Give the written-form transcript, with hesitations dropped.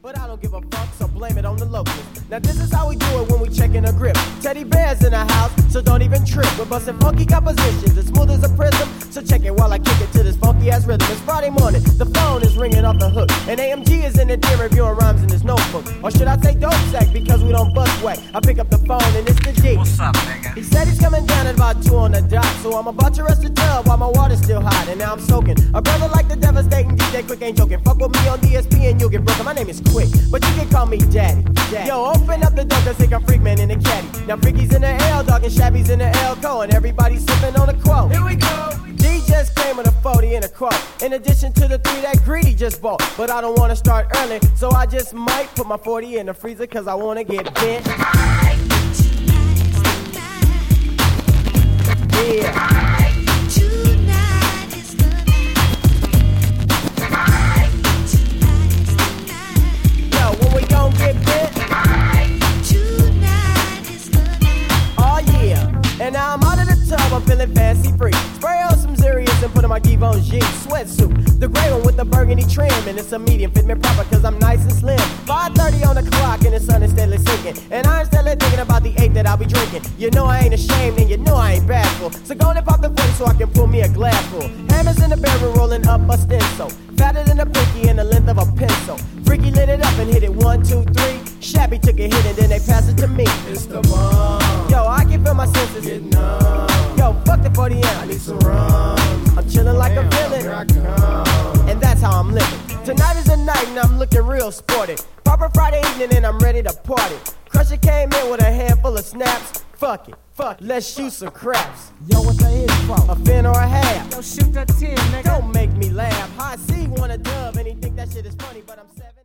but I don't give a fuck, so blame it on the locals. Now this is how we do it when we checkin' a grip. Teddy bears in the house, so don't even trip. We're bustin' funky compositions, as smooth as a prism. So check it while I kick it to this funky ass rhythm. It's Friday morning, the phone is ringing off the hook, and AMG is in the den reviewing rhymes in his notebook. Or should I say dope sack because we don't bust whack? I pick up the phone and it's the G. What's up, nigga? He said he's coming down at about 2 on the dot, so I'm about to rest the tub while my water's still hot, and now I'm soaking. A brother like the devastating DJ Quick ain't joking. Fuck with me on DSP and you'll get broken. My name is Quick, but you can call me Daddy. Yo, open up the door cause think I'm Freak Man in the caddy. Now Freaky's in the L, dog, and Shabby's in the L Co, and everybody's sipping on a quote. Here we go. D just came with a 40 and a quote, in addition to the 3 that Greedy just bought. But I don't wanna start early, so I just might put my 40 in the freezer cause I wanna get bent. Yeah. Gon' get bit. Oh yeah. And now I'm out of the tub, I'm feeling fancy free. Spray on some Zerius and put on my Givenchy sweatsuit. The gray one with the burgundy trim, and it's a medium, fit me proper cause I'm nice and slim. 5:30 on the clock and the sun is steadily sinking, and I'm steadily thinking about the 8 that I'll be drinking. You know I ain't ashamed and you know I ain't bashful, so go and pop the 40 so I can pull me a glass full. Hammers in the barrel rolling up a stencil, fatter than a pinky and the length of a pencil. Freaky lit it up and hit it 1, 2, 3. Shabby took a hit and then they passed it to me. It's the bomb. Yo, I can feel my senses. Get numb. Yo, fuck the 40 I need some rum. I'm chillin' like a villain, Here I come. and that's how I'm living. Tonight is the night and I'm looking real sporty. Proper Friday evening and I'm ready to party. Crusher came in with a handful of snaps. Fuck it, let's shoot some craps. Yo, what the hit for? A fin or a half. Yo, shoot that 10, nigga. Don't make me laugh. High C want a dub and he think that shit is funny, but I'm 7.